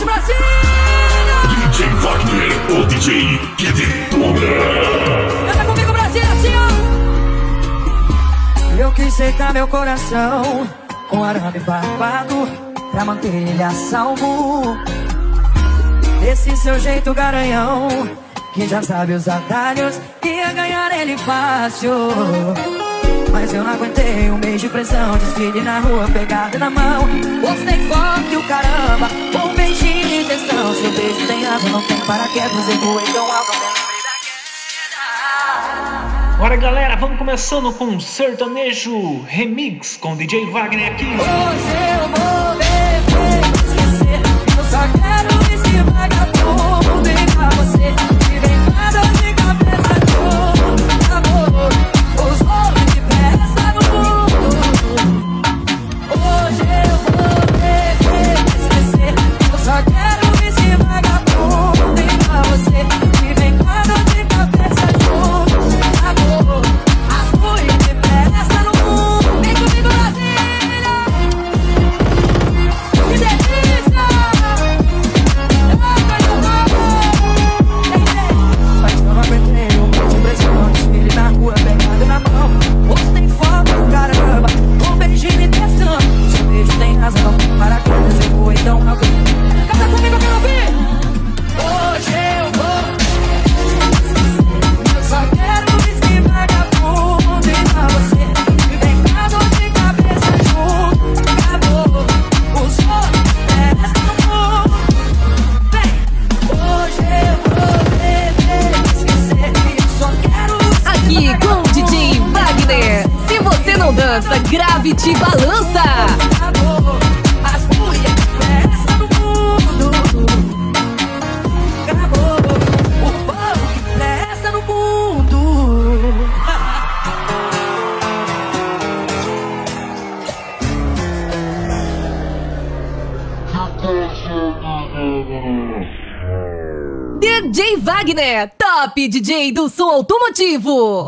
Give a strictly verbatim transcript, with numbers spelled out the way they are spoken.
de Brasília! D J Wagner, o D J que detona. Canta comigo, Brasília, assim, ó! Eu quis secar meu coração com arame farpado pra manter ele a salvo. Esse seu jeito garanhão, que já sabe os atalhos, ia ganhar ele fácil. Mas eu não aguentei um mês de pressão, desfile na rua, pegada na mão. Gostei forte o caramba, um beijinho de testão. Seu beijo tem asa, não tem paraquedas, eu voei tão alto, nem lembrei da queda. Bora, galera, vamos começando com um sertanejo remix com D J Wagner aqui. Hoje eu vou beber, esquecer, eu só quero esse vagabundo e pra você me vem com a dor de cabeça de um amor. Os rolos de pressa no mundo. Hoje eu vou beber, esquecer, eu só quero esse vagabundo e pra você me vem com a dor de cabeça de um amor. As ruas de pressa no mundo. Vem comigo, Brasília! Que delícia! Eu mas eu não aguentei um monte de pressão, desfile na rua, pegada na mão. Gostei fogo, caramba, um beijinho me testando. Seu beijo tem razão, não tem paraquedas, eu vou então alto. Canta comigo, eu quero ouvir! Hoje eu vou, eu só quero esse vagabundo e pra você me vem com a dor de cabeça junto. Acabou, os olhos descem no mundo. Vem! Hoje eu vou beber, esquecer, eu só quero esse Aqui com o D J Wagner. Se você não dança, grave te balança. Acabou, as mulheres prestam no mundo. Acabou, o povo que presta no mundo. D J Wagner, top D J do som automotivo.